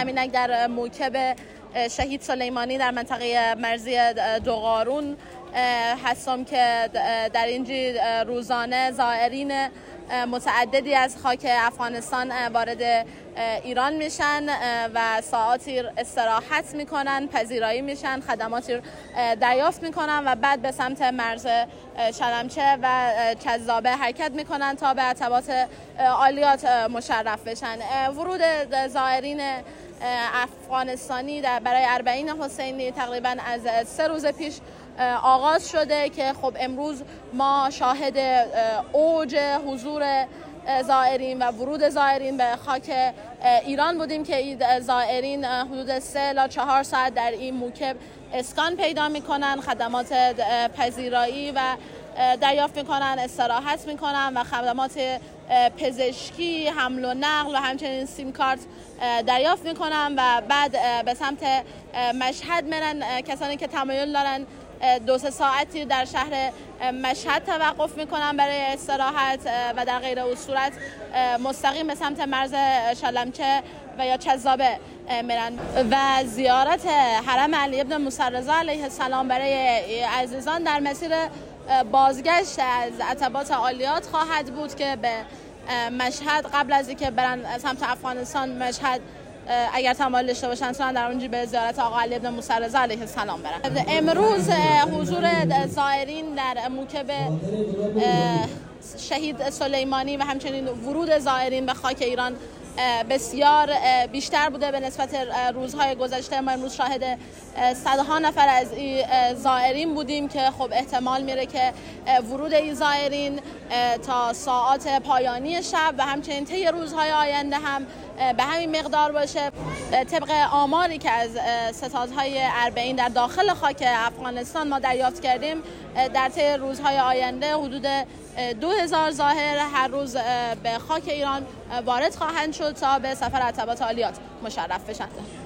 همینک در موکب شهید سلیمانی در منطقه مرزی دوقارون هستم که در اینجا روزانه زائرین متعددی از خاک افغانستان وارد ایران میشن و ساعاتی استراحت میکنن، پذیرایی میشن، خدماتی دریافت میکنن و بعد به سمت مرز شلمچه و کذابه حرکت میکنن تا به عتبات عالیات مشرف بشن. ورود زائرین افغانستانی برای اربعین حسینی تقریبا از 3 روز پیش آغاز شده که خب امروز ما شاهد اوج حضور زائرین و ورود زائرین به خاک ایران بودیم که این زائرین حدود 3 الی 4 ساعت در این موکب اسکان پیدا میکنن، خدمات پذیرایی و دریافت میکنن، استراحت میکنن و خدمات پزشکی، حمل و نقل و همچنین سیم کارت دریافت میکنن و بعد به سمت مشهد میرن. کسانی که تمایل دارن 2-3 ساعتی در شهر مشهد توقف میکنن برای استراحت و در غیر اون صورت مستقیم به سمت مرز شلمچه و یا کذابه میرن. و زیارت حرم علی ابن موسی رضا علیه السلام برای عزیزان در مسیر بازگشت از عتبات عالیات خواهد بود که به مشهد قبل از اینکه برن سمت افغانستان مشهد اگر تمایل داشته باشن سوان در اونجا به زیارت آقا علی ابن موسی رضا علیه السلام برن. امروز حضور زائرین در موکب شهید سلیمانی و همچنین ورود زائرین به خاک ایران بسیار بیشتر بوده به نسبت روزهای گذشته. ما امروز شاهد صدها نفر از این زائرین بودیم که خب احتمال میره که ورود این زائرین تا ساعات پایانی شب و همچنین طی روزهای آینده هم به همین مقدار باشه. طبق آماری که از ستادهای اربعین در داخل خاک افغانستان ما دریافت کردیم در طی روزهای آینده حدود 2000 زائر هر روز به خاک ایران وارد خواهند شد تا به سفر عتبات عالیات مشرف بشند.